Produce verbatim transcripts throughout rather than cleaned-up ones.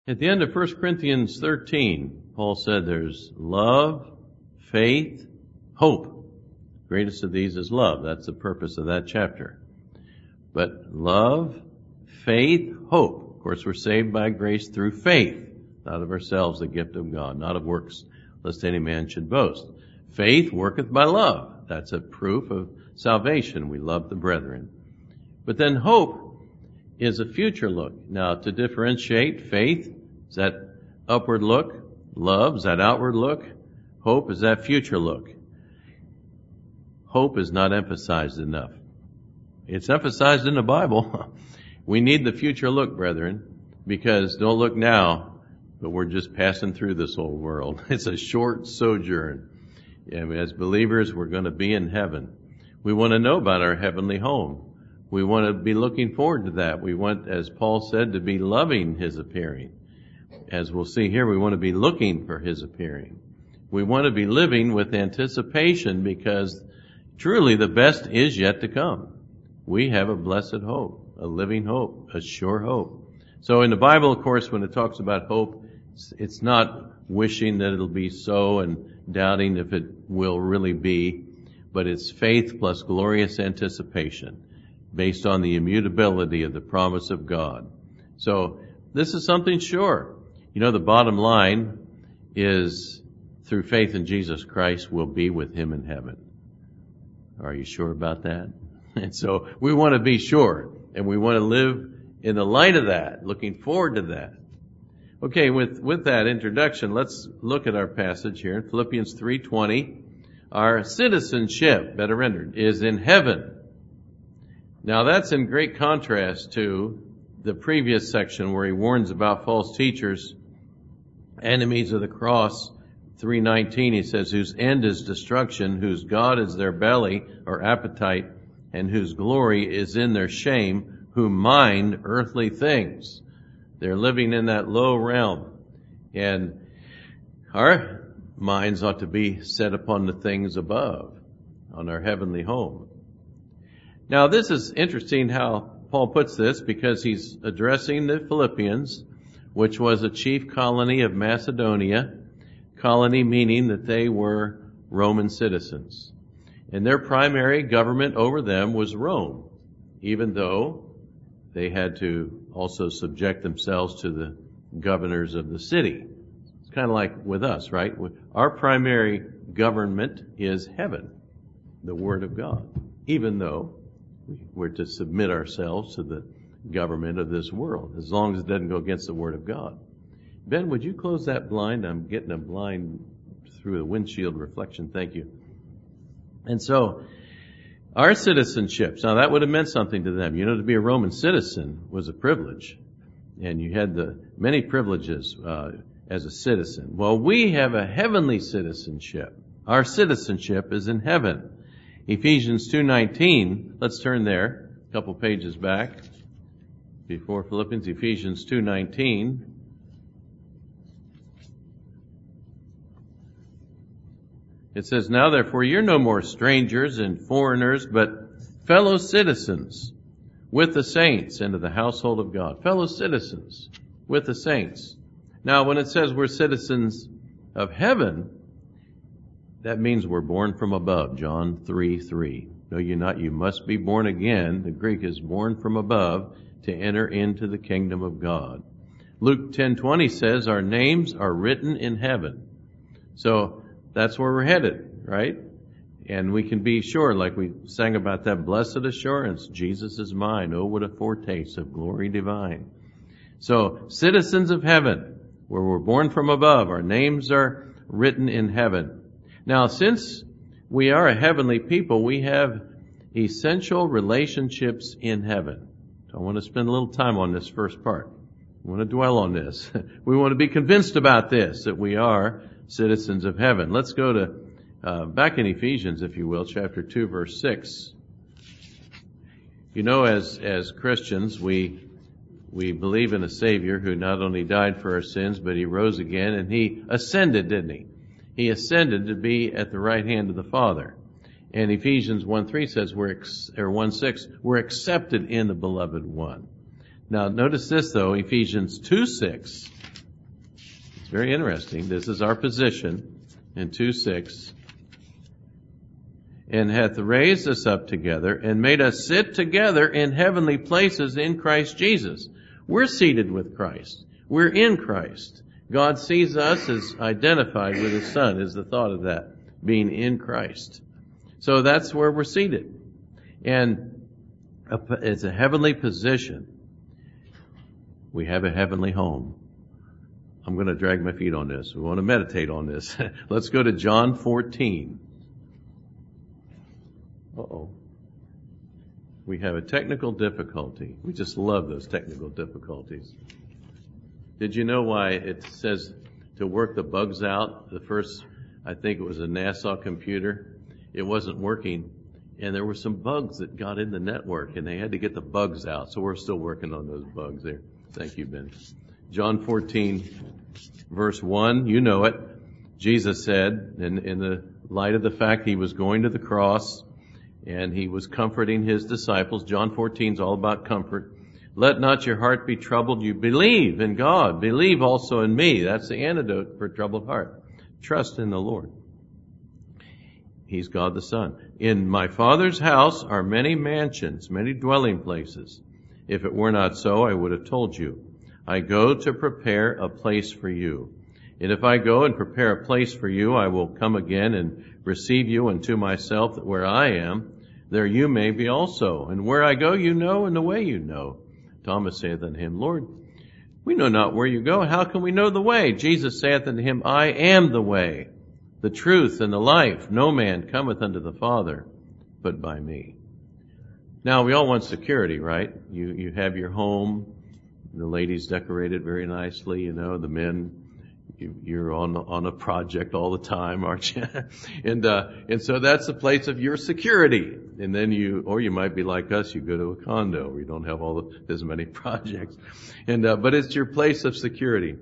At the end of First Corinthians thirteen, Paul said there's love, faith, hope. Greatest of these is love. That's the purpose of that chapter. But love, faith, hope. Of course, we're saved by grace through faith, not of ourselves, the gift of God, not of works, lest any man should boast. Faith worketh by love. That's a proof of salvation. We love the brethren. But then hope is a future look. Now, to differentiate, faith is that upward look, love is that outward look, hope is that future look. Hope is not emphasized enough. It's emphasized in the Bible. We need the future look, brethren, because don't look now, but we're just passing through this old world. It's a short sojourn. And as believers, we're going to be in heaven. We want to know about our heavenly home. We want to be looking forward to that. We want, as Paul said, to be loving his appearing. As we'll see here, we want to be looking for his appearing. We want to be living with anticipation because truly the best is yet to come. We have a blessed hope, a living hope, a sure hope. So in the Bible, of course, when it talks about hope, it's not wishing that it'll be so and doubting if it will really be, but it's faith plus glorious anticipation based on the immutability of the promise of God. So this is something sure. You know, the bottom line is through faith in Jesus Christ, we'll be with him in heaven. Are you sure about that? And so we want to be sure, and we want to live in the light of that, looking forward to that. Okay, with, with that introduction, let's look at our passage here in Philippians three twenty. Our citizenship, better rendered, is in heaven. Now that's in great contrast to the previous section where he warns about false teachers, enemies of the cross. three nineteen, he says, whose end is destruction, whose God is their belly or appetite, and whose glory is in their shame, who mind earthly things. They're living in that low realm. And our minds ought to be set upon the things above, on our heavenly home. Now, this is interesting how Paul puts this, because he's addressing the Philippians, which was a chief colony of Macedonia. Colony meaning that they were Roman citizens. And their primary government over them was Rome, even though they had to also subject themselves to the governors of the city. It's kind of like with us, right? Our primary government is heaven, the Word of God, even though we're to submit ourselves to the government of this world, as long as it doesn't go against the Word of God. Ben, would you close that blind? I'm getting a blind through the windshield reflection. Thank you. And so, our citizenships, now that would have meant something to them. You know, to be a Roman citizen was a privilege. And you had the many privileges uh, as a citizen. Well, we have a heavenly citizenship. Our citizenship is in heaven. Ephesians two nineteen, let's turn there, a couple pages back before Philippians. Ephesians two nineteen. It says, now therefore you're no more strangers and foreigners, but fellow citizens with the saints and of the household of God. Fellow citizens with the saints. Now when it says we're citizens of heaven, that means we're born from above. John three three. No, you're not. You must be born again. The Greek is born from above to enter into the kingdom of God. Luke ten twenty says our names are written in heaven. So that's where we're headed, right? And we can be sure, like we sang about that blessed assurance, Jesus is mine. Oh, what a foretaste of glory divine. So, citizens of heaven, where we're born from above, our names are written in heaven. Now, since we are a heavenly people, we have essential relationships in heaven. So I want to spend a little time on this first part. We want to dwell on this. We want to be convinced about this, that we are citizens of heaven. Let's go to, uh, back in Ephesians, if you will, chapter two, verse six. You know, as, as Christians, we, we believe in a Savior who not only died for our sins, but He rose again, and He ascended, didn't He? He ascended to be at the right hand of the Father. And Ephesians one three says, we're, ex- or one six, we're accepted in the Beloved One. Now, notice this though, Ephesians two six very interesting. This is our position in two six. And hath raised us up together and made us sit together in heavenly places in Christ Jesus. We're seated with Christ. We're in Christ. God sees us as identified with His Son, is the thought of that, being in Christ. So that's where we're seated. And it's a heavenly position. We have a heavenly home. I'm going to drag my feet on this. We want to meditate on this. Let's go to John fourteen. Uh-oh. We have a technical difficulty. We just love those technical difficulties. Did you know why it says to work the bugs out? The first, I think it was a NASA computer. It wasn't working. And there were some bugs that got in the network, and they had to get the bugs out. So we're still working on those bugs there. Thank you, Ben. John fourteen, verse one, you know it. Jesus said, in, in the light of the fact He was going to the cross, and He was comforting His disciples. John fourteen is all about comfort. Let not your heart be troubled. You believe in God. Believe also in me. That's the antidote for a troubled heart. Trust in the Lord. He's God the Son. In my Father's house are many mansions, many dwelling places. If it were not so, I would have told you. I go to prepare a place for you. And if I go and prepare a place for you, I will come again and receive you unto myself, that where I am, there you may be also. And where I go, you know, and the way you know. Thomas saith unto Him, Lord, we know not where you go. How can we know the way? Jesus saith unto him, I am the way, the truth, and the life. No man cometh unto the Father but by me. Now, we all want security, right? You you have your home. The ladies decorate it very nicely, you know. The men, you, you're on on a project all the time, aren't you? and uh, and so that's the place of your security. And then you, or you might be like us, you go to a condo where you don't have all the, as many projects. And uh, but it's your place of security.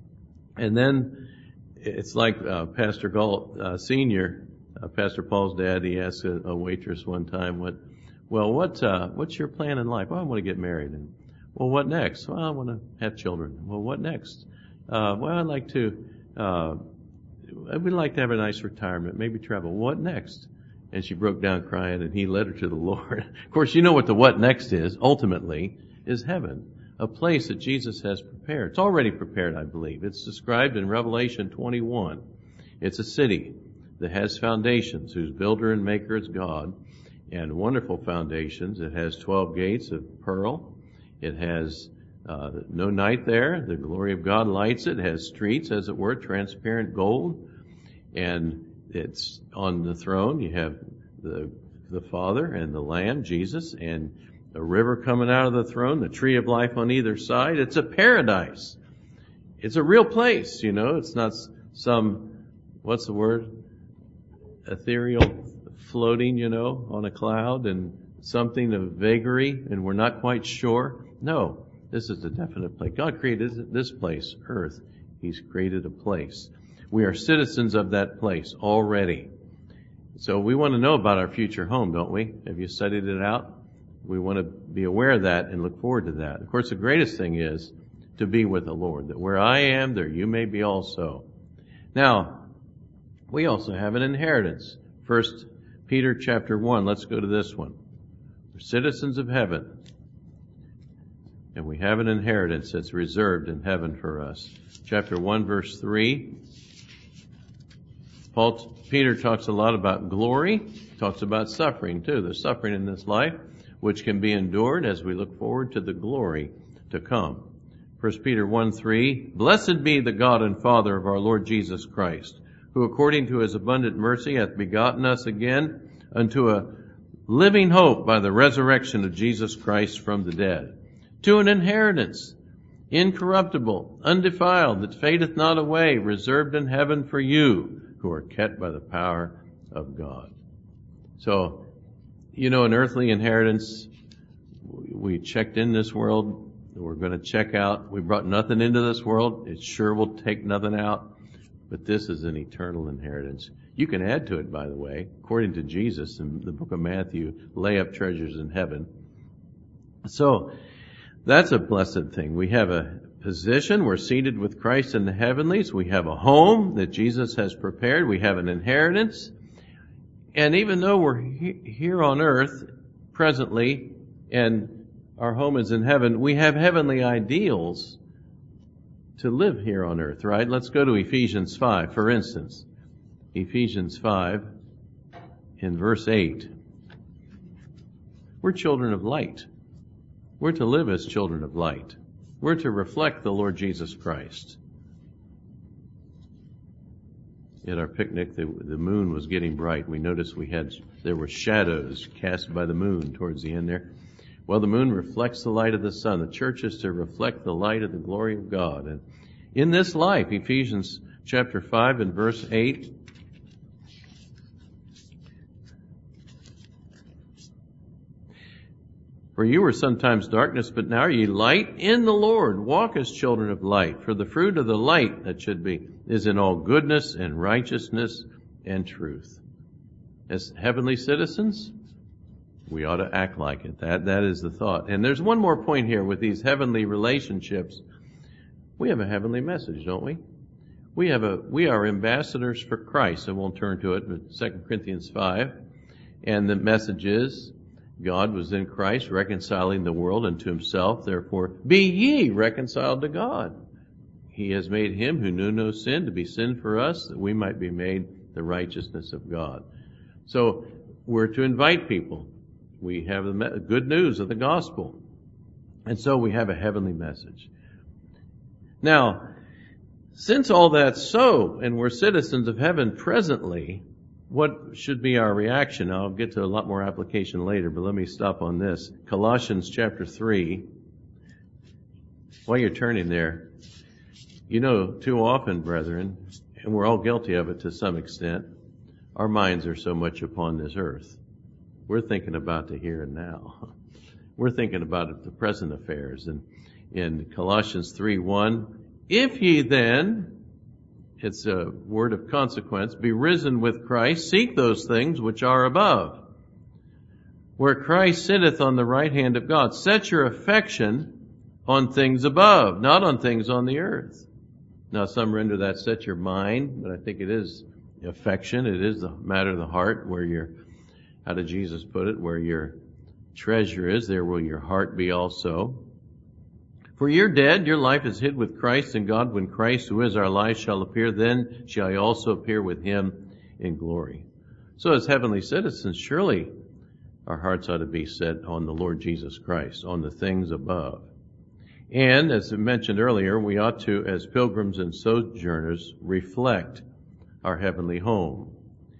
And then it's like uh, Pastor Galt uh, Senior, uh, Pastor Paul's dad. He asked a, a waitress one time, "What? Well, what? Uh, what's your plan in life?" "Well, I want to get married." And, "Well, what next?" "Well, I want to have children." "Well, what next?" Uh, well, I'd like to, uh, we'd like to have a nice retirement, maybe travel. "What next?" And she broke down crying, and he led her to the Lord. Of course, you know what the what next is, ultimately, is heaven, a place that Jesus has prepared. It's already prepared, I believe. It's described in Revelation twenty-one. It's a city that has foundations, whose builder and maker is God, and wonderful foundations. It has twelve gates of pearl. It has uh, no night there. The glory of God lights it. It has streets, as it were, transparent gold. And it's on the throne. You have the the Father and the Lamb, Jesus, and a river coming out of the throne, the tree of life on either side. It's a paradise. It's a real place, you know. It's not some, what's the word? Ethereal floating, you know, on a cloud and something of vagary, and we're not quite sure. No, this is a definite place. God created this place, earth. He's created a place. We are citizens of that place already. So we want to know about our future home, don't we? Have you studied it out? We want to be aware of that and look forward to that. Of course, the greatest thing is to be with the Lord, that where I am, there you may be also. Now, we also have an inheritance. First Peter chapter one, let's go to this one. We're citizens of heaven, and we have an inheritance that's reserved in heaven for us. Chapter one, verse three. Paul, Peter talks a lot about glory, talks about suffering too. There's suffering in this life, which can be endured as we look forward to the glory to come. First Peter one three, Blessed be the God and Father of our Lord Jesus Christ, who according to His abundant mercy hath begotten us again unto a living hope by the resurrection of Jesus Christ from the dead, to an inheritance, incorruptible, undefiled, that fadeth not away, reserved in heaven for you, who are kept by the power of God. So, you know, an earthly inheritance, we checked in this world, we're going to check out. We brought nothing into this world. It sure will take nothing out. But this is an eternal inheritance. You can add to it, by the way. According to Jesus in the book of Matthew, lay up treasures in heaven. So, that's a blessed thing. We have a position. We're seated with Christ in the heavenlies. We have a home that Jesus has prepared. We have an inheritance. And even though we're he- here on earth presently and our home is in heaven, we have heavenly ideals to live here on earth, right? Let's go to Ephesians five, for instance. Ephesians five in verse eight. We're children of light. We're to live as children of light. We're to reflect the Lord Jesus Christ. At our picnic, the, the moon was getting bright. We noticed we had, there were shadows cast by the moon towards the end there. Well, the moon reflects the light of the sun. The church is to reflect the light of the glory of God. And in this life, Ephesians chapter five and verse eight, for you were sometimes darkness, but now are ye light in the Lord. Walk as children of light. For the fruit of the light that should be is in all goodness and righteousness and truth. As heavenly citizens, we ought to act like it. That, that is the thought. And there's one more point here with these heavenly relationships. We have a heavenly message, don't we? We have a, we are ambassadors for Christ. I won't turn to it, but Second Corinthians five. And the message is, God was in Christ reconciling the world unto himself. Therefore, be ye reconciled to God. He has made him who knew no sin to be sin for us, that we might be made the righteousness of God. So we're to invite people. We have the good news of the gospel. And so we have a heavenly message. Now, since all that's so, and we're citizens of heaven presently, what should be our reaction? I'll get to a lot more application later, but let me stop on this. Colossians chapter three. While you're turning there, you know, too often, brethren, and we're all guilty of it to some extent, our minds are so much upon this earth. We're thinking about the here and now. We're thinking about the present affairs. And in Colossians three one, if ye then, it's a word of consequence, be risen with Christ, seek those things which are above, where Christ sitteth on the right hand of God. Set your affection on things above, not on things on the earth. Now some render that set your mind, but I think it is affection. It is the matter of the heart, where your, how did Jesus put it? Where your treasure is, there will your heart be also. For you're dead, your life is hid with Christ in God. When Christ, who is our life, shall appear, then shall you also appear with him in glory. So as heavenly citizens, surely our hearts ought to be set on the Lord Jesus Christ, on the things above. And as I mentioned earlier, we ought to, as pilgrims and sojourners, reflect our heavenly home,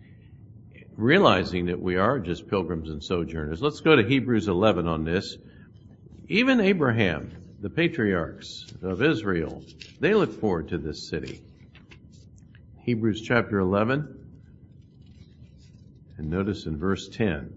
realizing that we are just pilgrims and sojourners. Let's go to Hebrews eleven on this. Even Abraham, the patriarchs of Israel, they look forward to this city. Hebrews chapter eleven, and notice in verse ten.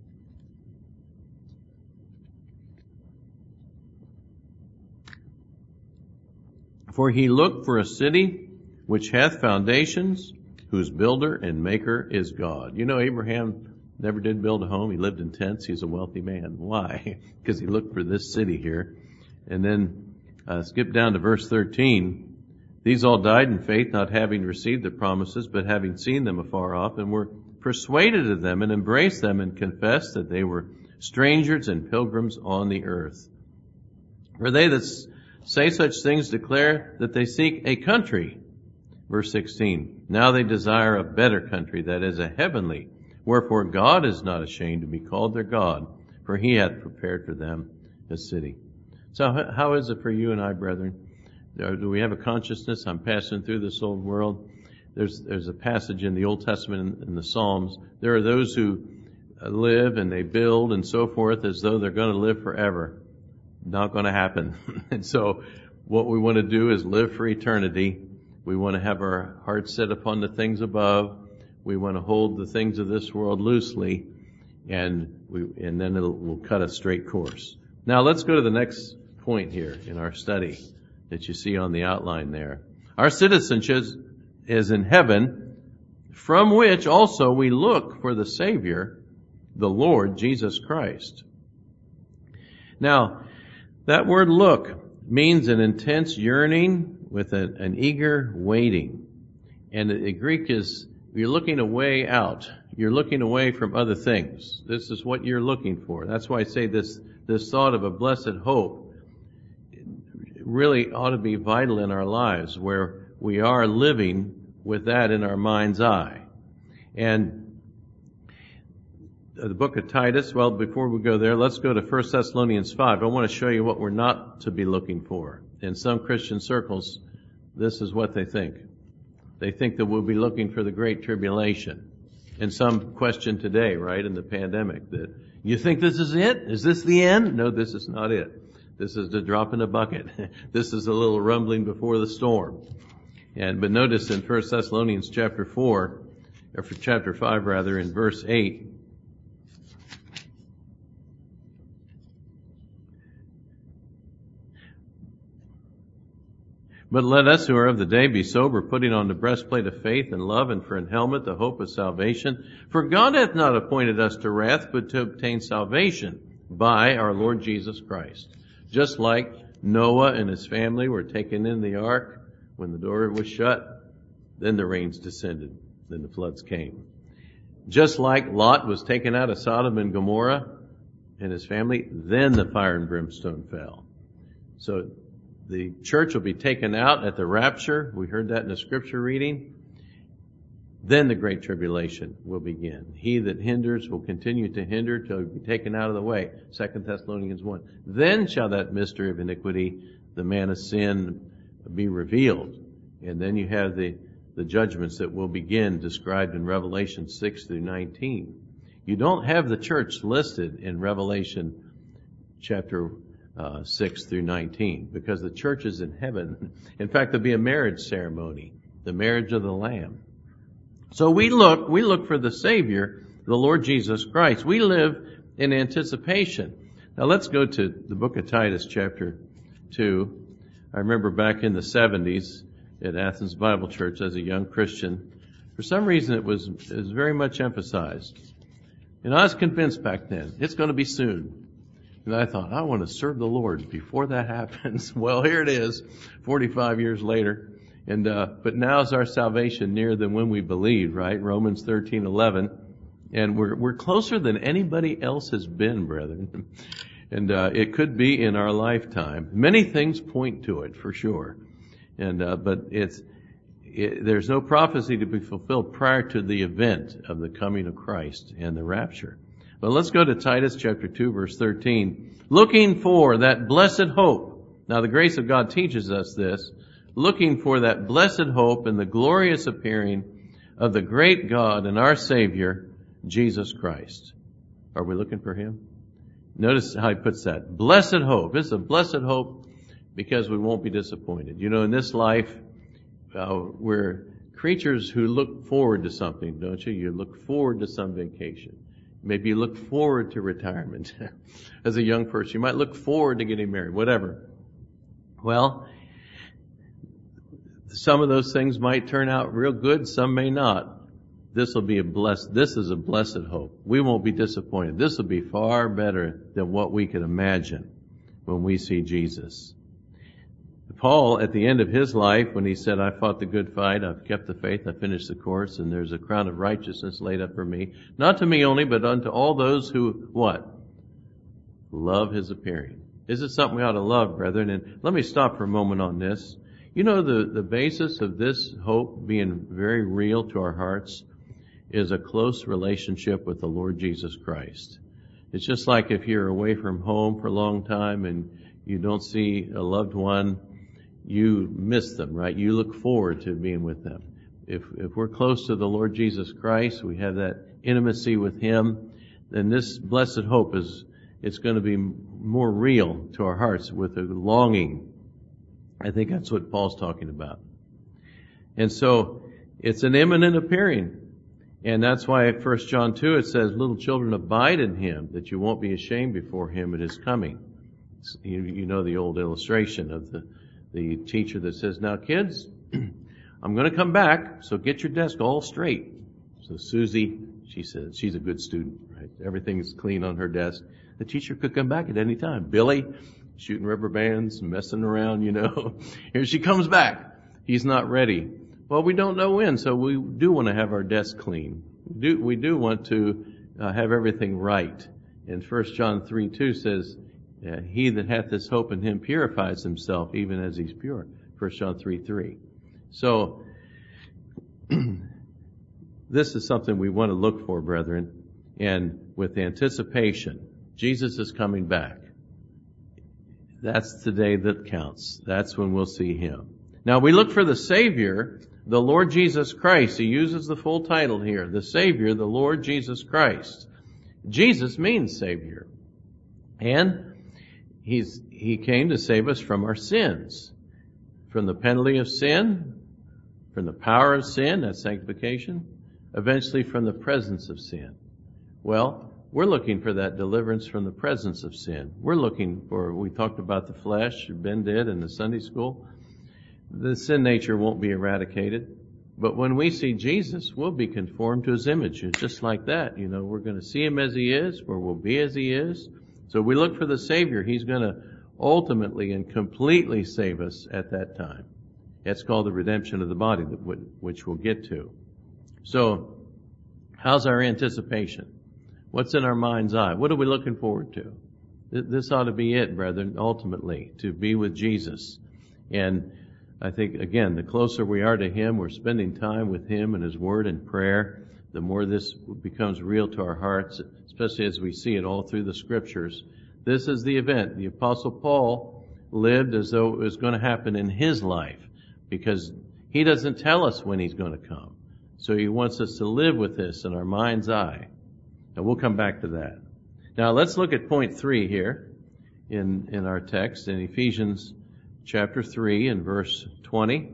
For he looked for a city which hath foundations, whose builder and maker is God. You know, Abraham never did build a home. He lived in tents. He's a wealthy man. Why? Because he looked for this city here. And then uh, skip down to verse thirteen. These all died in faith, not having received the promises, but having seen them afar off, and were persuaded of them, and embraced them, and confessed that they were strangers and pilgrims on the earth. For they that say such things declare that they seek a country. Verse sixteen. Now they desire a better country, that is a heavenly. Wherefore God is not ashamed to be called their God, for he hath prepared for them a city. So how is it for you and I, brethren? Do we have a consciousness? I'm passing through this old world. There's there's a passage in the Old Testament in the Psalms. There are those who live and they build and so forth as though they're going to live forever. Not going to happen. And so what we want to do is live for eternity. We want to have our hearts set upon the things above. We want to hold the things of this world loosely, and we and then it'll will cut a straight course. Now let's go to the next point here in our study that you see on the outline there. Our citizenship is in heaven, from which also we look for the Savior, the Lord Jesus Christ. Now, that word look, means an intense yearning with a, an eager waiting. And the, the Greek is, you're looking away out. You're looking away from other things. This is what you're looking for. That's why I say this, this thought of a blessed hope really ought to be vital in our lives, where we are living with that in our mind's eye. And the book of Titus, well, before we go there, let's go to First Thessalonians five. I want to show you what we're not to be looking for. In some Christian circles, this is what they think. They think that we'll be looking for the Great Tribulation. And some question today, right, in the pandemic, that you think this is it? Is this the end? No, this is not it. This is the drop in a bucket. This is a little rumbling before the storm. And but notice in First Thessalonians chapter four, or for chapter five rather, in verse eight, but let us who are of the day be sober, putting on the breastplate of faith and love, and for an helmet the hope of salvation. For God hath not appointed us to wrath, but to obtain salvation by our Lord Jesus Christ. Just like Noah and his family were taken in the ark, when the door was shut, then the rains descended, then the floods came. Just like Lot was taken out of Sodom and Gomorrah and his family, then the fire and brimstone fell. So the church will be taken out at the rapture. We heard that in the scripture reading. Then the great tribulation will begin. He that hinders will continue to hinder till he be taken out of the way. Second Thessalonians one. Then shall that mystery of iniquity, the man of sin, be revealed. And then you have the, the judgments that will begin described in Revelation six through nineteen. You don't have the church listed in Revelation chapter uh, six through nineteen, because the church is in heaven. In fact, there'll be a marriage ceremony, the marriage of the Lamb. So we look, we look for the Savior, the Lord Jesus Christ. We live in anticipation. Now let's go to the book of Titus chapter two. I remember back in the seventies at Athens Bible Church as a young Christian, for some reason it was, it was very much emphasized. And I was convinced back then, it's going to be soon. And I thought, I want to serve the Lord before that happens. Well, here it is, forty-five years later. And, uh, but now is our salvation nearer than when we believed, right? Romans thirteen eleven. And we're, we're closer than anybody else has been, brethren. And, uh, it could be in our lifetime. Many things point to it, for sure. And, uh, but it's, it, there's no prophecy to be fulfilled prior to the event of the coming of Christ and the rapture. But let's go to Titus chapter two, verse thirteen. Looking for that blessed hope. Now the grace of God teaches us this. Looking for that blessed hope and the glorious appearing of the great God and our Savior, Jesus Christ. Are we looking for Him? Notice how he puts that. Blessed hope. This is a blessed hope because we won't be disappointed. You know, in this life, uh, we're creatures who look forward to something, don't you? You look forward to some vacation. Maybe you look forward to retirement. As a young person, you might look forward to getting married, whatever. Well, some of those things might turn out real good, some may not. This will be a blessed, this is a blessed hope. We won't be disappointed. This will be far better than what we could imagine when we see Jesus. Paul, at the end of his life, when he said, I fought the good fight, I've kept the faith, I finished the course, and there's a crown of righteousness laid up for me. Not to me only, but unto all those who, what? Love his appearing. This is something we ought to love, brethren. And let me stop for a moment on this. You know, the, the basis of this hope being very real to our hearts is a close relationship with the Lord Jesus Christ. It's just like if you're away from home for a long time and you don't see a loved one, you miss them, right? You look forward to being with them. If, if we're close to the Lord Jesus Christ, we have that intimacy with Him, then this blessed hope is, it's going to be more real to our hearts with a longing. I think that's what Paul's talking about. And so, it's an imminent appearing. And that's why at First John two it says, little children, abide in Him, that you won't be ashamed before Him at His coming. You, you know the old illustration of the, the teacher that says, now kids, I'm going to come back, so get your desk all straight. So Susie, she says, she's a good student, right? Everything's clean on her desk. The teacher could come back at any time. Billy, shooting rubber bands, messing around, you know. Here she comes back. He's not ready. Well, we don't know when, so we do want to have our desk clean. We do, we do want to uh, have everything right. And First John three two says, uh, he that hath this hope in him purifies himself even as he's pure. First John three three. So, this is something we want to look for, brethren. And with anticipation, Jesus is coming back. That's the day that counts. That's when we'll see him. Now we look for the Savior, the Lord Jesus Christ. He uses the full title here. The Savior, the Lord Jesus Christ. Jesus means Savior. And he's, he came to save us from our sins. From the penalty of sin, from the power of sin, that's sanctification, eventually from the presence of sin. Well, we're looking for that deliverance from the presence of sin. We're looking for, we talked about the flesh, Ben did in the Sunday school. The sin nature won't be eradicated. But when we see Jesus, we'll be conformed to his image. It's just like that. You know, we're going to see him as he is, or we'll be as he is. So we look for the Savior. He's going to ultimately and completely save us at that time. That's called the redemption of the body, which we'll get to. So, how's our anticipation? What's in our mind's eye? What are we looking forward to? This ought to be it, brethren, ultimately, to be with Jesus. And I think, again, the closer we are to him, we're spending time with him and his word and prayer, the more this becomes real to our hearts, especially as we see it all through the scriptures. This is the event. The Apostle Paul lived as though it was going to happen in his life, because he doesn't tell us when he's going to come. So he wants us to live with this in our mind's eye. And we'll come back to that. Now let's look at point three here in, in our text in Ephesians chapter three and verse twenty.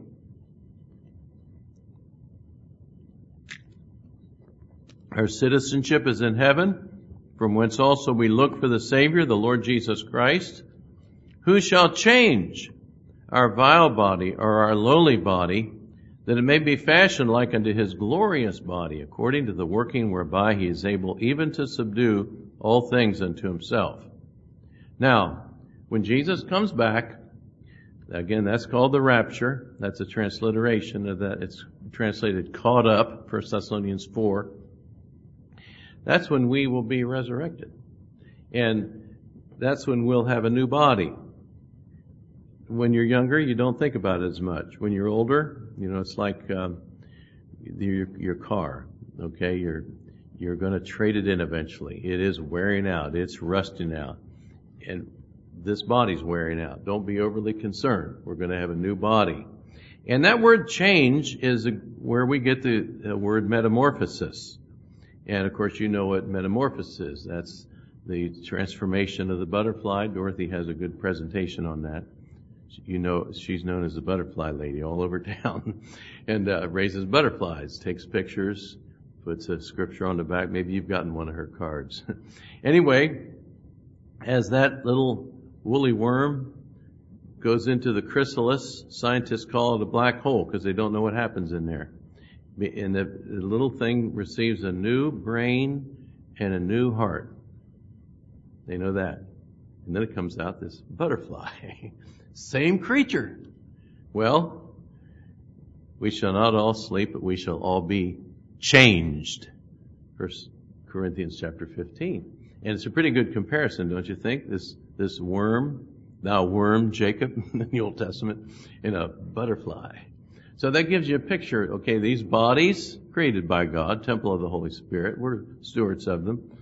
Our citizenship is in heaven, from whence also we look for the Savior, the Lord Jesus Christ, who shall change our vile body or our lowly body, that it may be fashioned like unto his glorious body, according to the working whereby he is able even to subdue all things unto himself. Now, when Jesus comes back, again, that's called the rapture. That's a transliteration of that. It's translated caught up, First Thessalonians four. That's when we will be resurrected. And that's when we'll have a new body. When you're younger, you don't think about it as much. When you're older, you know, it's like um, your, your car. Okay, you're you're going to trade it in eventually. It is wearing out. It's rusting out, and this body's wearing out. Don't be overly concerned. We're going to have a new body, and that word "change" is a, where we get the, the word metamorphosis. And of course, you know what metamorphosis is. That's the transformation of the butterfly. Dorothy has a good presentation on that. You know, she's known as the butterfly lady all over town, and uh, raises butterflies, takes pictures, puts a scripture on the back. Maybe you've gotten one of her cards. Anyway, as that little woolly worm goes into the chrysalis, scientists call it a black hole because they don't know what happens in there. And the, the little thing receives a new brain and a new heart. They know that. And then it comes out this butterfly. Same creature. Well, we shall not all sleep, but we shall all be changed. First Corinthians chapter fifteen. And it's a pretty good comparison, don't you think? This this worm, thou worm, Jacob, in the Old Testament, and a butterfly. So that gives you a picture. Okay, these bodies created by God, temple of the Holy Spirit, we're stewards of them,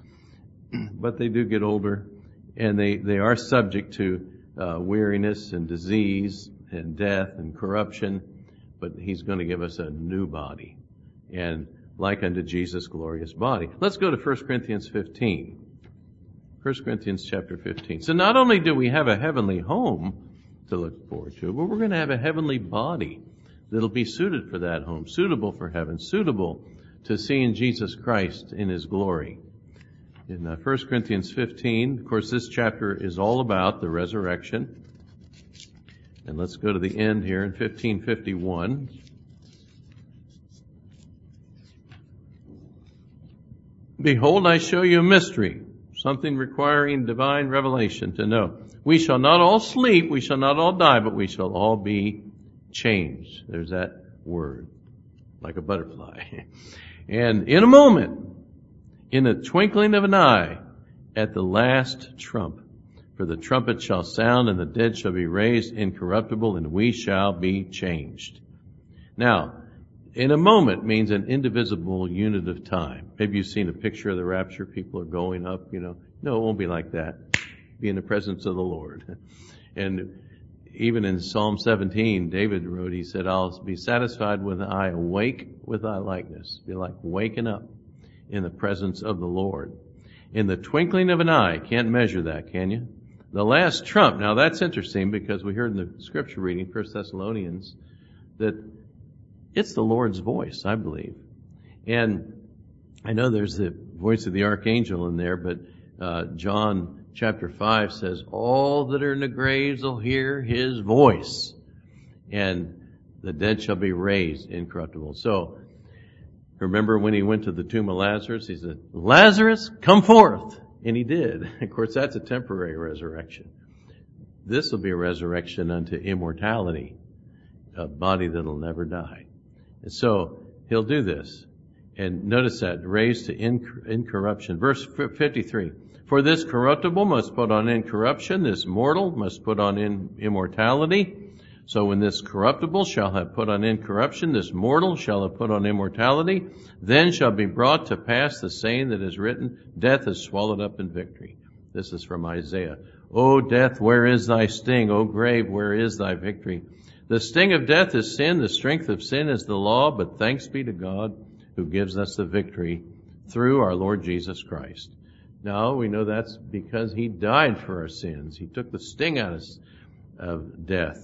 but they do get older, and they, they are subject to uh, weariness and disease and death and corruption, but he's going to give us a new body, and like unto Jesus' glorious body. Let's go to First Corinthians fifteen. First Corinthians chapter fifteen. So not only do we have a heavenly home to look forward to, but we're going to have a heavenly body that'll be suited for that home, suitable for heaven, suitable to seeing Jesus Christ in his glory. In uh, First Corinthians fifteen, of course, this chapter is all about the resurrection. And let's go to the end here in fifteen fifty-one. Behold, I show you a mystery. something requiring divine revelation to know. We shall not all sleep, we shall not all die, but we shall all be changed. There's that word, like a butterfly. And in a moment, in the twinkling of an eye, at the last trump, for the trumpet shall sound, and the dead shall be raised incorruptible, and we shall be changed. Now, in a moment means an indivisible unit of time. Maybe you've seen a picture of the rapture. People are going up, you know. No, it won't be like that. Be in the presence of the Lord. And even in Psalm seventeen, David wrote, he said, I'll be satisfied when I awake with thy likeness. Be like waking up in the presence of the Lord. In the twinkling of an eye. Can't measure that, can you? The last trump. Now that's interesting because we heard in the scripture reading, First Thessalonians, that it's the Lord's voice, I believe. And I know there's the voice of the archangel in there, but uh, John chapter five says, all that are in the graves will hear his voice, and the dead shall be raised incorruptible. So, remember when he went to the tomb of Lazarus, he said, Lazarus, come forth. And he did. Of course, that's a temporary resurrection. This will be a resurrection unto immortality, a body that'll never die. And so, he'll do this. And notice that, raised to incorruption. Verse fifty-three. For this corruptible must put on incorruption, this mortal must put on in immortality. So when this corruptible shall have put on incorruption, this mortal shall have put on immortality, then shall be brought to pass the saying that is written, death is swallowed up in victory. This is from Isaiah. O death, where is thy sting? O grave, where is thy victory? The sting of death is sin, the strength of sin is the law, but thanks be to God who gives us the victory through our Lord Jesus Christ. Now, we know that's because he died for our sins. He took the sting out of death.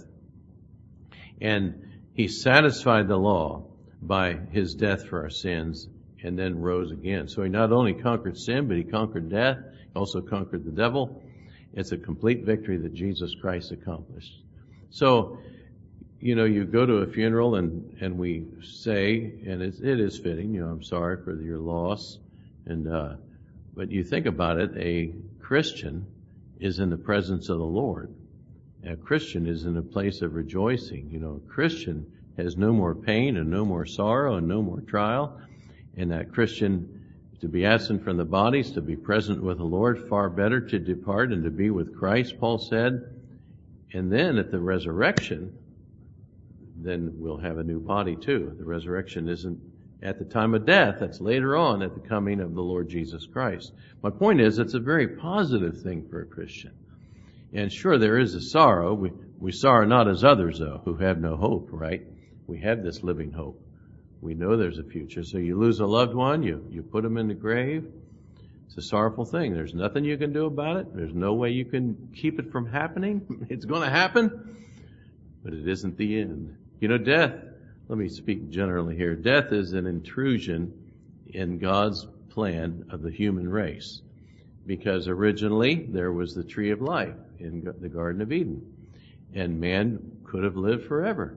And he satisfied the law by his death for our sins and then rose again. So he not only conquered sin, but he conquered death, also conquered the devil. It's a complete victory that Jesus Christ accomplished. So, you know, you go to a funeral and, and we say, and it, it is fitting, you know, I'm sorry for your loss. And, uh, but you think about it, a Christian is in the presence of the Lord. A Christian is in a place of rejoicing. You know, a Christian has no more pain and no more sorrow and no more trial. And that Christian, to be absent from the bodies, to be present with the Lord, far better to depart and to be with Christ, Paul said. And then at the resurrection, then we'll have a new body too. The resurrection isn't at the time of death. That's later on at the coming of the Lord Jesus Christ. My point is, it's a very positive thing for a Christian. And sure, there is a sorrow. We, we sorrow not as others, though, who have no hope, right? We have this living hope. We know there's a future. So you lose a loved one, you, you put them in the grave. It's a sorrowful thing. There's nothing you can do about it. There's no way you can keep it from happening. It's going to happen, but it isn't the end. You know, death, let me speak generally here. Death is an intrusion in God's plan of the human race. Because originally there was the tree of life in the Garden of Eden. And man could have lived forever.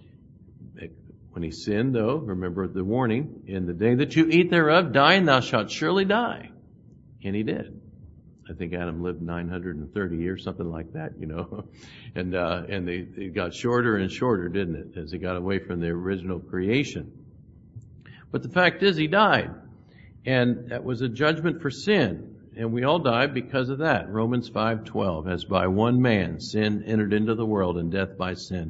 When he sinned, though, remember the warning, in the day that you eat thereof, die, and thou shalt surely die. And he did. I think Adam lived nine hundred thirty years, something like that, you know. And uh, and they, it got shorter and shorter, didn't it, as he got away from the original creation. But the fact is, he died. And that was a judgment for sin. And we all die because of that. Romans five twelve, as by one man sin entered into the world, and death by sin.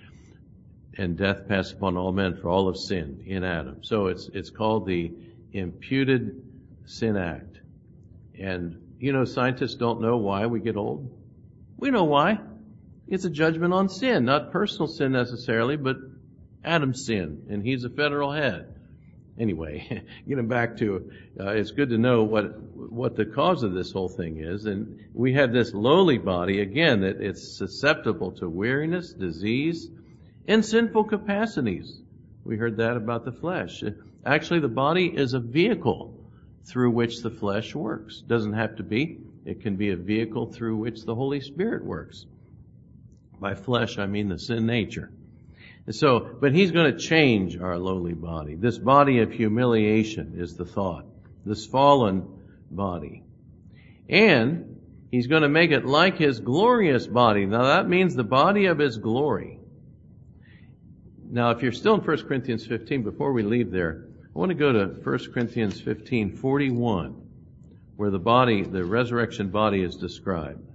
And death passed upon all men, for all have sinned in Adam. So it's it's called the imputed sin act. And, you know, scientists don't know why we get old. We know why. It's a judgment on sin, not personal sin necessarily, but Adam's sin. And he's a federal head. Anyway, getting back to, uh, it's good to know what what the cause of this whole thing is. And we have this lowly body, again, that it's susceptible to weariness, disease, and sinful capacities. We heard that about the flesh. Actually, the body is a vehicle through which the flesh works. Doesn't have to be. It can be a vehicle through which the Holy Spirit works. By flesh, I mean the sin nature. And so, but he's going to change our lowly body. This body of humiliation is the thought. This fallen body. And He's going to make it like His glorious body. Now that means the body of His glory. Now if you're still in First Corinthians fifteen, before we leave there, I want to go to First Corinthians fifteen forty-one, where the body, the resurrection body is described.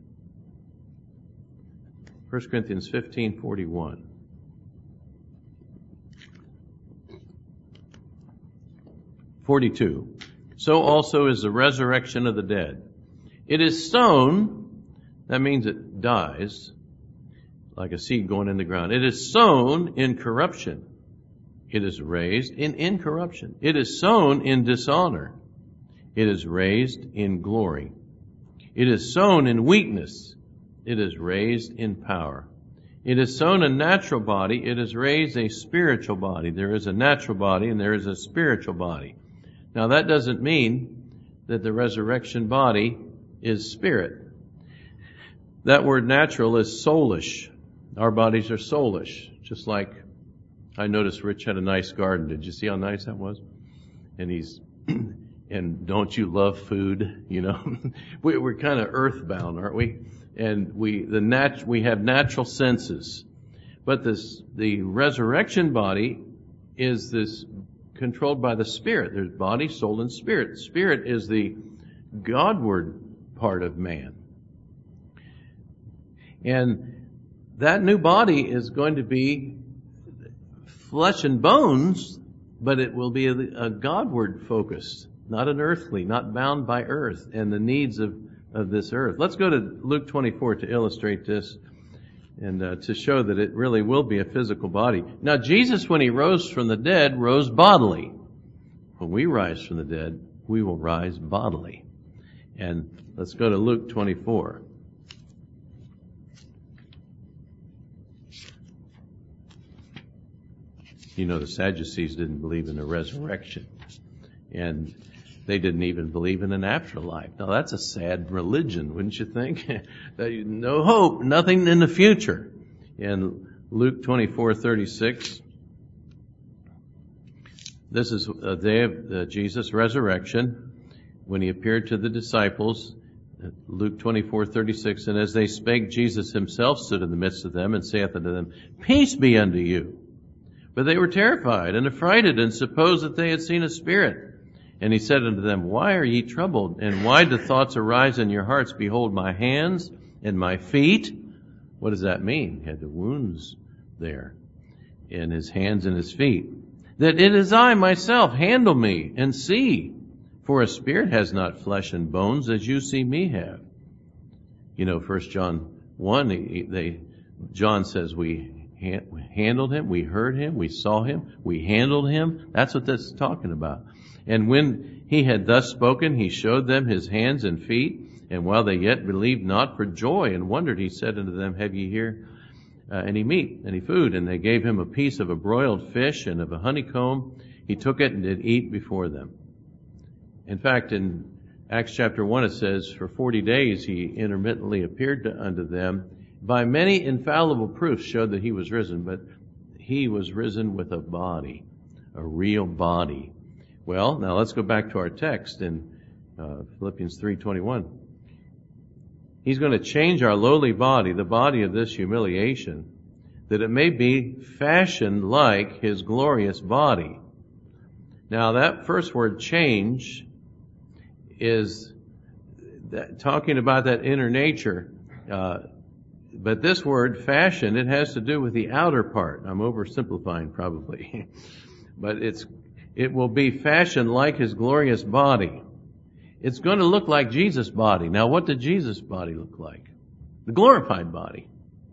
First Corinthians fifteen forty-one. forty-two. So also is the resurrection of the dead. It is sown, that means it dies, like a seed going in the ground. It is sown in corruption. It is raised in incorruption. It is sown in dishonor. It is raised in glory. It is sown in weakness. It is raised in power. It is sown a natural body. It is raised a spiritual body. There is a natural body and there is a spiritual body. Now that doesn't mean that the resurrection body is spirit. That word natural is soulish. Our bodies are soulish. Just like I noticed Rich had a nice garden. Did you see how nice that was? And he's, and don't you love food? You know, we, we're kind of earthbound, aren't we? And we, the nat, we have natural senses. But this, the resurrection body is this controlled by the Spirit. There's body, soul, and spirit. Spirit is the Godward part of man. And that new body is going to be flesh and bones, but it will be a, a Godward focus, not an earthly, not bound by earth and the needs of, of this earth. Let's go to Luke twenty-four to illustrate this and uh, to show that it really will be a physical body. Now Jesus, when He rose from the dead, rose bodily. When we rise from the dead, we will rise bodily. And let's go to Luke twenty-four. You know, the Sadducees didn't believe in a resurrection. And they didn't even believe in an afterlife. Now that's a sad religion, wouldn't you think? No hope, nothing in the future. In Luke twenty-four thirty-six, this is a day of uh, Jesus' resurrection when He appeared to the disciples. Luke twenty-four thirty-six, and as they spake, Jesus Himself stood in the midst of them and saith unto them, Peace be unto you. But they were terrified and affrighted and supposed that they had seen a spirit. And He said unto them, Why are ye troubled? And why do thoughts arise in your hearts? Behold my hands and my feet. What does that mean? He had the wounds there in His hands and His feet. That it is I myself, handle me and see. For a spirit has not flesh and bones as you see me have. You know, First John one, they, they, John says we handled Him, we heard Him, we saw Him, we handled Him. That's what this is talking about. And when He had thus spoken, He showed them His hands and feet. And while they yet believed not for joy and wondered, He said unto them, Have ye here uh, any meat, any food? And they gave Him a piece of a broiled fish and of a honeycomb. He took it and did eat before them. In fact, in Acts chapter one, it says, For forty days He intermittently appeared to, unto them. By many infallible proofs showed that He was risen, but He was risen with a body, a real body. Well, now let's go back to our text in uh, Philippians three twenty-one. He's going to change our lowly body, the body of this humiliation, that it may be fashioned like His glorious body. Now that first word, change, is that, talking about that inner nature. Uh, but this word, fashion, it has to do with the outer part. I'm oversimplifying probably. But it's it will be fashioned like His glorious body. It's going to look like Jesus' body. Now, what did Jesus' body look like? The glorified body.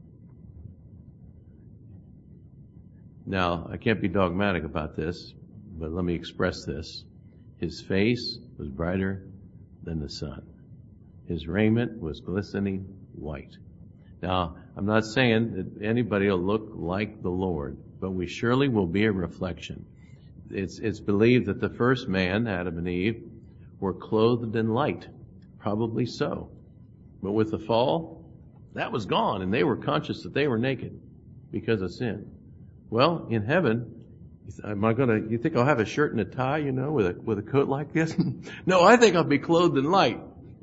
Now, I can't be dogmatic about this, but let me express this. His face was brighter than the sun. His raiment was glistening white. Now, I'm not saying that anybody will look like the Lord, but we surely will be a reflection. It's, it's believed that the first man, Adam and Eve, were clothed in light. Probably so. But with the fall, that was gone, and they were conscious that they were naked because of sin. Well, in heaven, am I gonna, you think I'll have a shirt and a tie, you know, with a, with a coat like this? No, I think I'll be clothed in light.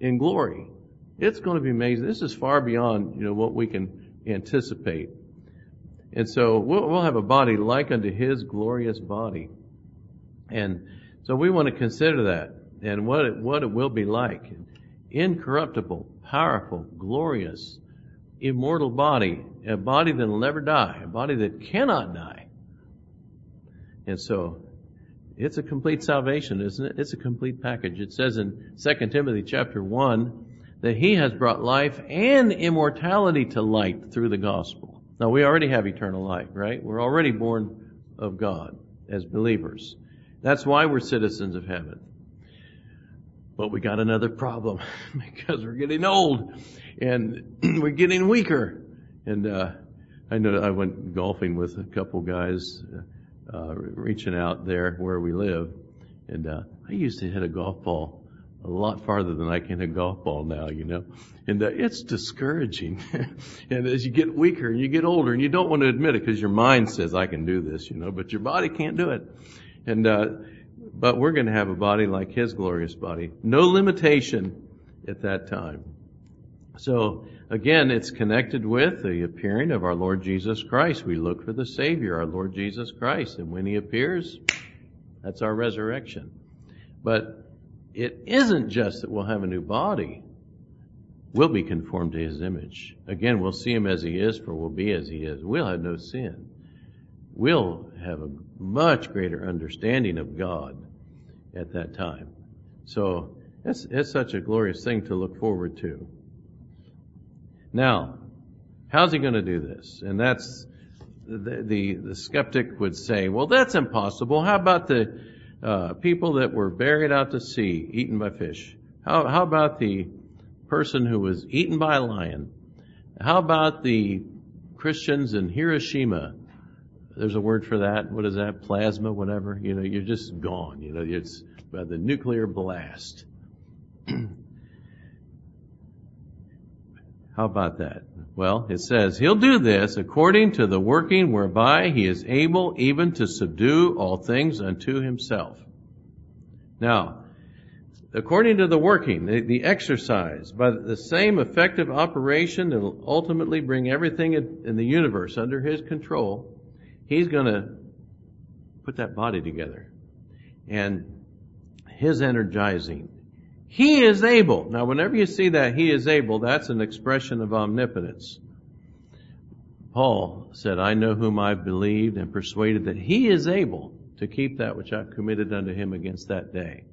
in glory. It's going to be amazing. This is far beyond, you know, what we can anticipate. And so we'll, we'll have a body like unto His glorious body. And so we want to consider that and what it, what it will be like. Incorruptible, powerful, glorious, immortal body, a body that will never die, a body that cannot die. And so it's a complete salvation, isn't it? It's a complete package. It says in Second Timothy chapter one that He has brought life and immortality to light through the gospel. Now, we already have eternal life, right? We're already born of God as believers. That's why we're citizens of heaven. But we got another problem because we're getting old and we're getting weaker. And uh I know I went golfing with a couple guys uh reaching out there where we live. And uh I used to hit a golf ball a lot farther than I can hit a golf ball now, you know. And uh, it's discouraging. And as you get weaker and you get older, and you don't want to admit it because your mind says, I can do this, you know, but your body can't do it. And uh but we're going to have a body like His glorious body. No limitation at that time. So, again, it's connected with the appearing of our Lord Jesus Christ. We look for the Savior, our Lord Jesus Christ. And when He appears, that's our resurrection. But it isn't just that we'll have a new body. We'll be conformed to His image. Again, we'll see Him as He is, for we'll be as He is. We'll have no sin. We'll have a much greater understanding of God at that time. So, it's, it's such a glorious thing to look forward to. Now, how's He going to do this? And that's, the, the, the skeptic would say, well, that's impossible. How about the Uh, people that were buried out to sea, eaten by fish? How, how about the person who was eaten by a lion? How about the Christians in Hiroshima? There's a word for that. What is that? Plasma, whatever. You know, you're just gone. You know, it's by the nuclear blast. How about that? Well, it says, He'll do this according to the working whereby He is able even to subdue all things unto Himself. Now, according to the working, the, the exercise, by the same effective operation that will ultimately bring everything in, in the universe under His control, He's going to put that body together. And His energizing. He is able. Now, whenever you see that He is able, that's an expression of omnipotence. Paul said, I know whom I've believed and persuaded that He is able to keep that which I've committed unto Him against that day.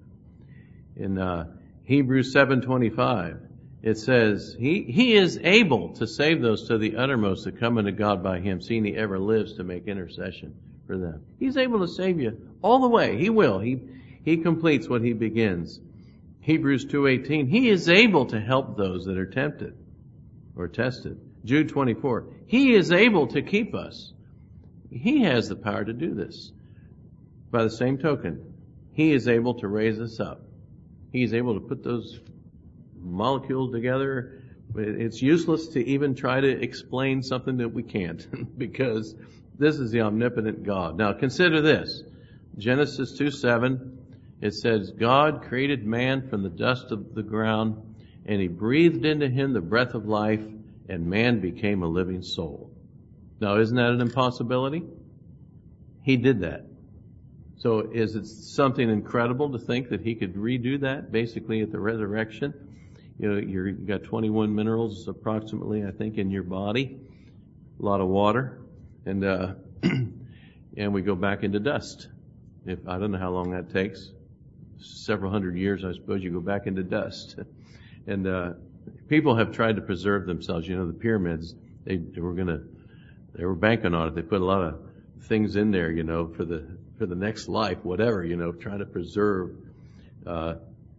In uh, Hebrews seven twenty-five, it says, He He is able to save those to the uttermost that come unto God by Him, seeing He ever lives to make intercession for them. He's able to save you all the way. He will. He He completes what He begins. Hebrews two eighteen, He is able to help those that are tempted or tested. Jude twenty-four, He is able to keep us. He has the power to do this. By the same token, He is able to raise us up. He is able to put those molecules together. It's useless to even try to explain something that we can't because this is the omnipotent God. Now consider this. Genesis two seven, it says, God created man from the dust of the ground, and He breathed into him the breath of life, and man became a living soul. Now, isn't that an impossibility? He did that. So is it something incredible to think that He could redo that basically at the resurrection? You know, you're, you've got twenty-one minerals approximately, I think, in your body. A lot of water. And, uh, and we go back into dust. If, I don't know how long that takes. Several hundred years, I suppose, you go back into dust. And, uh, people have tried to preserve themselves. You know, the pyramids, they, they were gonna, they were banking on it. They put a lot of things in there, you know, for the, for the next life, whatever, you know, trying to preserve. Uh,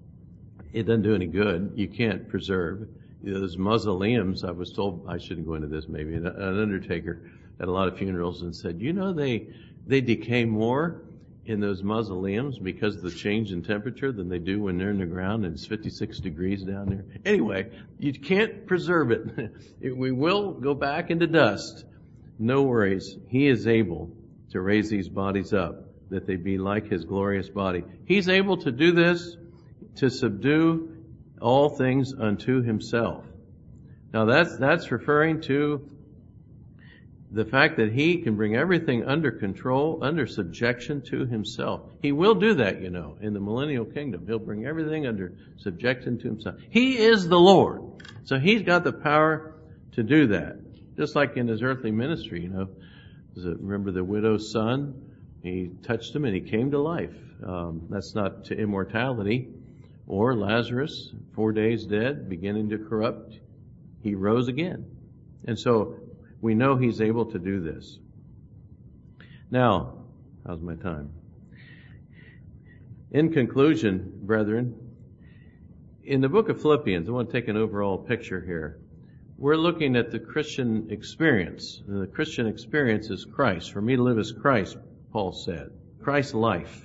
it doesn't do any good. You can't preserve. You know, those mausoleums, I was told, I shouldn't go into this maybe, an, an undertaker at a lot of funerals and said, you know, they, they decay more in those mausoleums because of the change in temperature than they do when they're in the ground and it's fifty-six degrees down there. Anyway, you can't preserve it. We will go back into dust. No worries. He is able to raise these bodies up that they be like His glorious body. He's able to do this, to subdue all things unto himself. Now that's, that's referring to the fact that he can bring everything under control, under subjection to himself. He will do that, you know, in the millennial kingdom. He'll bring everything under subjection to himself. He is the Lord. So he's got the power to do that. Just like in his earthly ministry, you know. Remember the widow's son? He touched him and he came to life. Um, that's not to immortality. Or Lazarus, four days dead, beginning to corrupt. He rose again. And so we know he's able to do this. Now, how's my time? In conclusion, brethren, in the book of Philippians, I want to take an overall picture here. We're looking at the Christian experience. The Christian experience is Christ. For me to live is Christ, Paul said. Christ's life.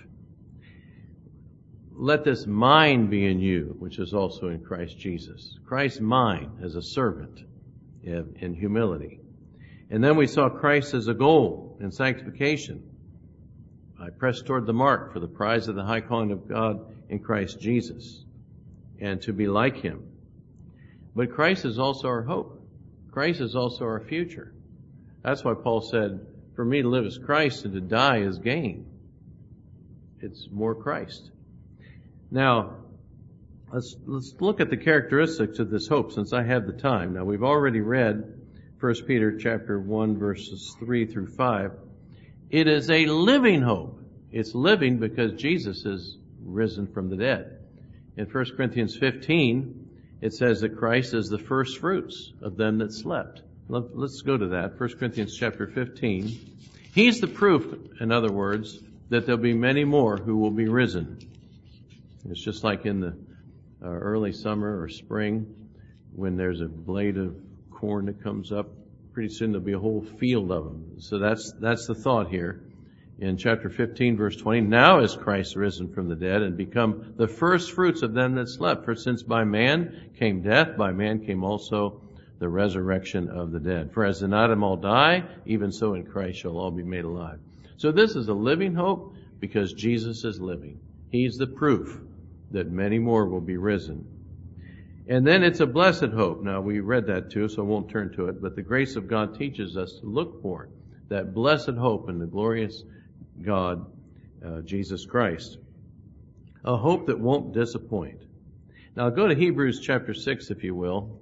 Let this mind be in you, which is also in Christ Jesus. Christ's mind as a servant in humility. And then we saw Christ as a goal in sanctification. I press toward the mark for the prize of the high calling of God in Christ Jesus, and to be like him. But Christ is also our hope. Christ is also our future. That's why Paul said, for me to live is Christ and to die is gain. It's more Christ. Now, let's, let's look at the characteristics of this hope since I have the time. Now, we've already read First Peter chapter one, verses three through five. It is a living hope. It's living because Jesus is risen from the dead. In First Corinthians fifteen, it says that Christ is the first fruits of them that slept. Let's go to that. First Corinthians chapter fifteen. He's the proof, in other words, that there'll be many more who will be risen. It's just like in the uh, early summer or spring when there's a blade of corn that comes up. Pretty soon there'll be a whole field of them. So that's that's the thought here. In chapter fifteen, verse twenty, now is Christ risen from the dead and become the first fruits of them that slept. For since by man came death, by man came also the resurrection of the dead. For as in Adam all die, even so in Christ shall all be made alive. So this is a living hope because Jesus is living. He's the proof that many more will be risen. And then it's a blessed hope. Now, we read that too, so I won't turn to it. But the grace of God teaches us to look for that blessed hope in the glorious God, uh, Jesus Christ. A hope that won't disappoint. Now, go to Hebrews chapter six, if you will.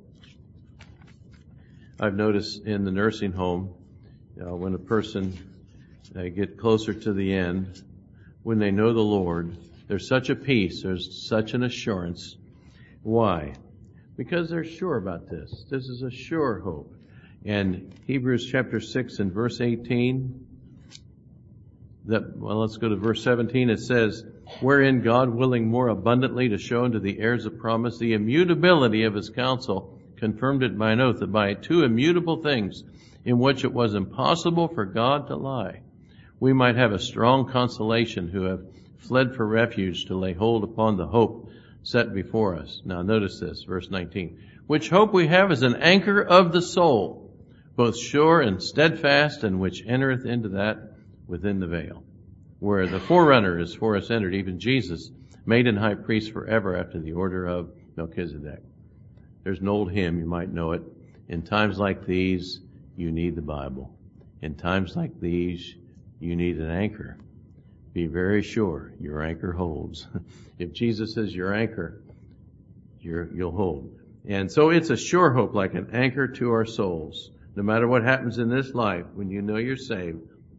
I've noticed in the nursing home, uh, when a person uh, get closer to the end, when they know the Lord, there's such a peace, there's such an assurance. Why? Because they're sure about this. This is a sure hope. And Hebrews chapter six and verse eighteen, that, well, let's go to verse seventeen. It says, wherein God, willing more abundantly to show unto the heirs of promise the immutability of his counsel, confirmed it by an oath, that by two immutable things in which it was impossible for God to lie, we might have a strong consolation who have fled for refuge to lay hold upon the hope set before us. Now notice this, verse nineteen. Which hope we have is an anchor of the soul, both sure and steadfast, and which entereth into that within the veil, where the forerunner is for us entered, even Jesus, made an high priest forever after the order of Melchizedek. There's an old hymn, you might know it. In times like these, you need the Bible. In times like these, you need an anchor. Be very sure your anchor holds. If Jesus is your anchor, you're, you'll hold. And so it's a sure hope, like an anchor to our souls. No matter what happens in this life, when you know you're saved,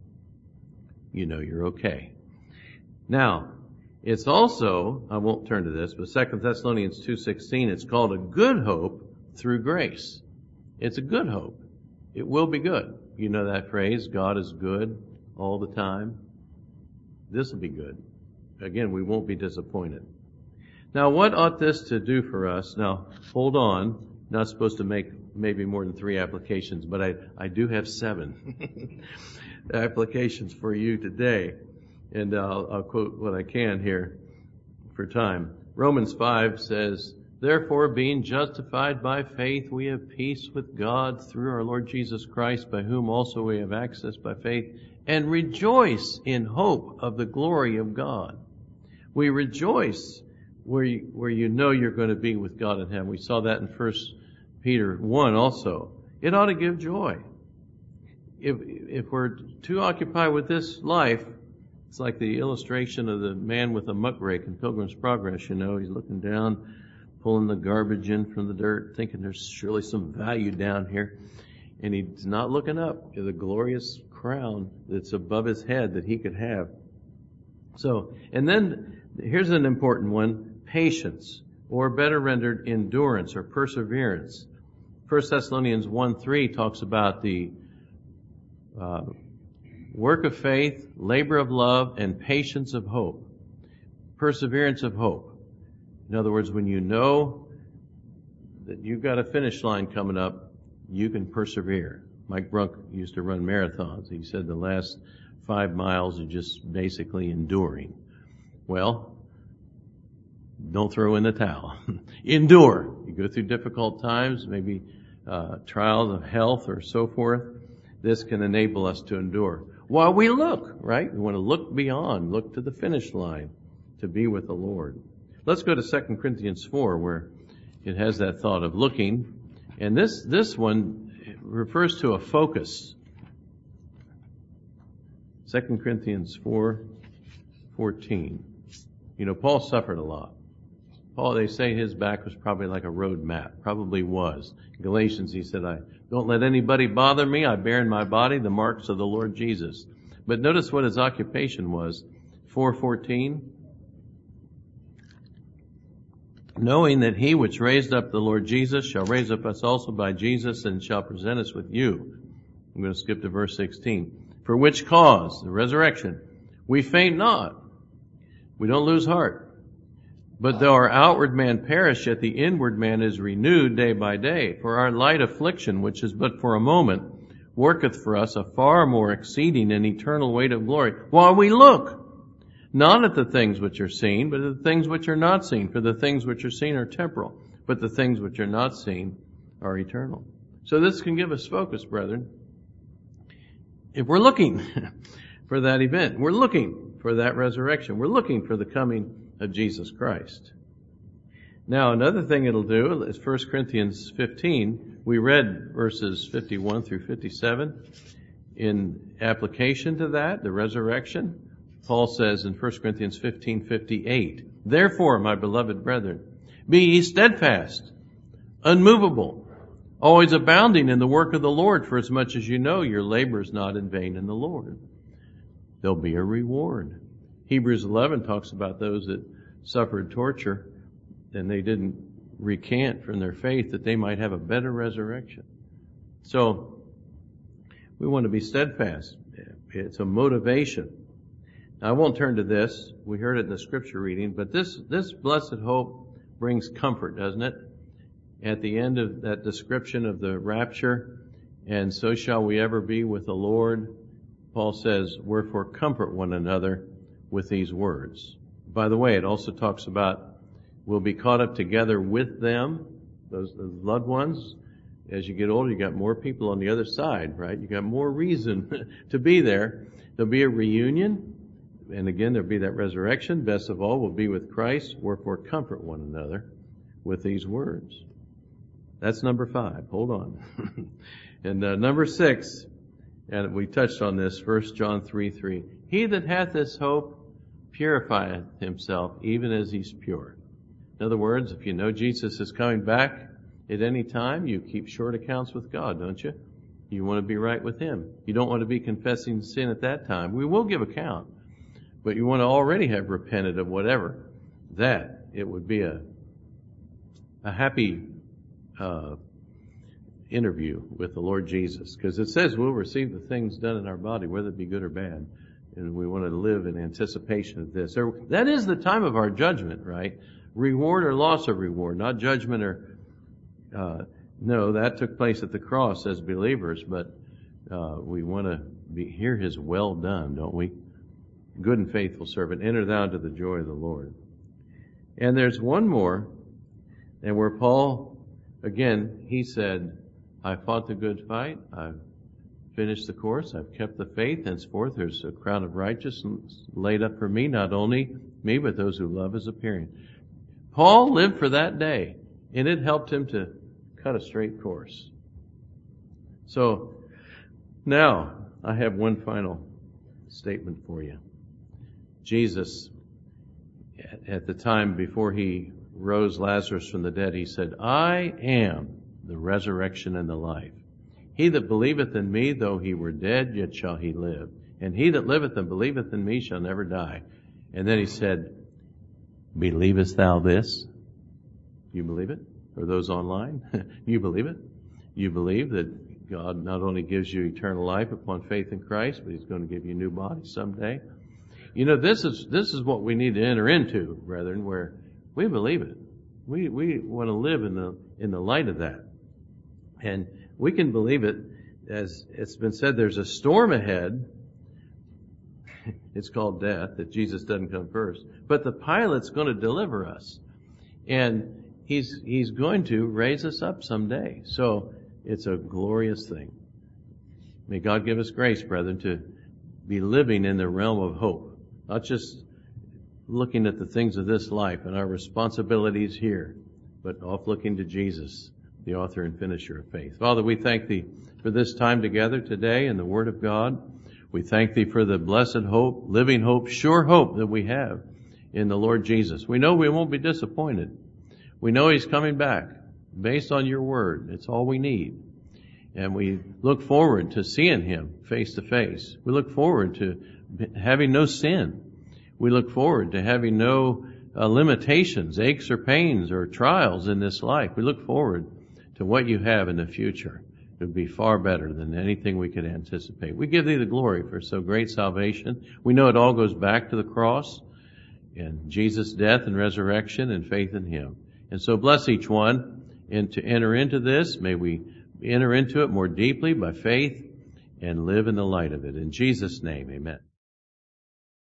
you know you're okay. Now, it's also, I won't turn to this, but Second Thessalonians two sixteen, it's called a good hope through grace. It's a good hope. It will be good. You know that phrase, God is good all the time. This will be good. Again, we won't be disappointed. Now, what ought this to do for us? Now, hold on. Not supposed to make maybe more than three applications, but I, I do have seven applications for you today. And I'll, I'll quote what I can here for time. Romans five says, therefore, being justified by faith, we have peace with God through our Lord Jesus Christ, by whom also we have access by faith, and rejoice in hope of the glory of God. We rejoice where you, where you know you're going to be with God in heaven. We saw that in First Peter one also. It ought to give joy. If, if we're too occupied with this life, it's like the illustration of the man with a muck rake in Pilgrim's Progress, you know. He's looking down, pulling the garbage in from the dirt, thinking there's surely some value down here. And he's not looking up to the glorious crown that's above his head that he could have. So, and then here's an important one, patience, or better rendered, endurance or perseverance. First Thessalonians one three talks about the uh, work of faith, labor of love, and patience of hope. Perseverance of hope. In other words, when you know that you've got a finish line coming up, you can persevere. Mike Brunk used to run marathons. He said the last five miles are just basically enduring. Well, don't throw in the towel. Endure. You go through difficult times, maybe uh, trials of health or so forth. This can enable us to endure. While we look, right? We want to look beyond, look to the finish line to be with the Lord. Let's go to Second Corinthians four, where it has that thought of looking. And this, this one refers to a focus. Second Corinthians four fourteen. You know, Paul suffered a lot. Paul, they say his back was probably like a road map. Probably was. In Galatians, he said, I don't let anybody bother me. I bear in my body the marks of the Lord Jesus. But notice what his occupation was. four fourteen. Knowing that he which raised up the Lord Jesus shall raise up us also by Jesus and shall present us with you. I'm going to skip to verse sixteen. For which cause, the resurrection, we faint not. We don't lose heart. But though our outward man perish, yet the inward man is renewed day by day. For our light affliction, which is but for a moment, worketh for us a far more exceeding and eternal weight of glory, while we look not at the things which are seen, but at the things which are not seen. For the things which are seen are temporal, but the things which are not seen are eternal. So this can give us focus, brethren. If we're looking for that event, we're looking for that resurrection, we're looking for the coming of Jesus Christ. Now, another thing it'll do is First Corinthians fifteen. We read verses fifty-one through fifty-seven. In application to that, the resurrection, Paul says in First Corinthians fifteen fifty-eight, therefore, my beloved brethren, be ye steadfast, unmovable, always abounding in the work of the Lord, for as much as you know your labor is not in vain in the Lord. There'll be a reward. Hebrews eleven talks about those that suffered torture and they didn't recant from their faith that they might have a better resurrection. So we want to be steadfast. It's a motivation. Now, I won't turn to this. We heard it in the scripture reading, but this, this blessed hope brings comfort, doesn't it? At the end of that description of the rapture, and so shall we ever be with the Lord, Paul says, wherefore comfort one another with these words. By the way, it also talks about we'll be caught up together with them, those, those loved ones. As you get older, you got more people on the other side, right? You got more reason to be there. There'll be a reunion, and again, there'll be that resurrection. Best of all, we'll be with Christ. Wherefore, comfort one another with these words. That's number five. Hold on. and uh, number six, and we touched on this, First John three three. He that hath this hope purifieth himself, even as he's pure. In other words, if you know Jesus is coming back at any time, you keep short accounts with God, don't you? You want to be right with Him. You don't want to be confessing sin at that time. We will give account, but you want to already have repented of whatever. That, it would be a a happy uh, interview with the Lord Jesus, because it says we'll receive the things done in our body, whether it be good or bad, and we want to live in anticipation of this. That is the time of our judgment, right? Reward or loss of reward, not judgment or, uh, no, that took place at the cross as believers, but, uh, we want to be, hear His well done, don't we? Good and faithful servant, enter thou into the joy of the Lord. And there's one more, and where Paul, again, he said, I fought the good fight, I've finished the course, I've kept the faith, henceforth there's a crown of righteousness laid up for me, not only me, but those who love His appearing. Paul lived for that day, and it helped him to cut a straight course. So, now, I have one final statement for you. Jesus, at the time before he rose Lazarus from the dead, he said, I am the resurrection and the life. He that believeth in me, though he were dead, yet shall he live. And he that liveth and believeth in me shall never die. And then he said, believest thou this? You believe it? Or those online? You believe it? You believe that God not only gives you eternal life upon faith in Christ, but He's going to give you a new body someday? You know, this is this is what we need to enter into, brethren, where we believe it. We we want to live in the in the light of that. And we can believe it, as it's been said, there's a storm ahead. It's called death, that Jesus doesn't come first. But the pilot's going to deliver us. And He's He's going to raise us up someday. So it's a glorious thing. May God give us grace, brethren, to be living in the realm of hope. Not just looking at the things of this life and our responsibilities here, but off looking to Jesus, the author and finisher of faith. Father, we thank Thee for this time together today in the Word of God. We thank Thee for the blessed hope, living hope, sure hope that we have in the Lord Jesus. We know we won't be disappointed. We know He's coming back based on Your Word. It's all we need. And we look forward to seeing Him face to face. We look forward to having no sin. We look forward to having no uh, limitations, aches or pains or trials in this life. We look forward to what You have in the future. It would be far better than anything we could anticipate. We give Thee the glory for so great salvation. We know it all goes back to the cross and Jesus' death and resurrection and faith in Him. And so bless each one. And to enter into this, may we enter into it more deeply by faith and live in the light of it. In Jesus' name, amen.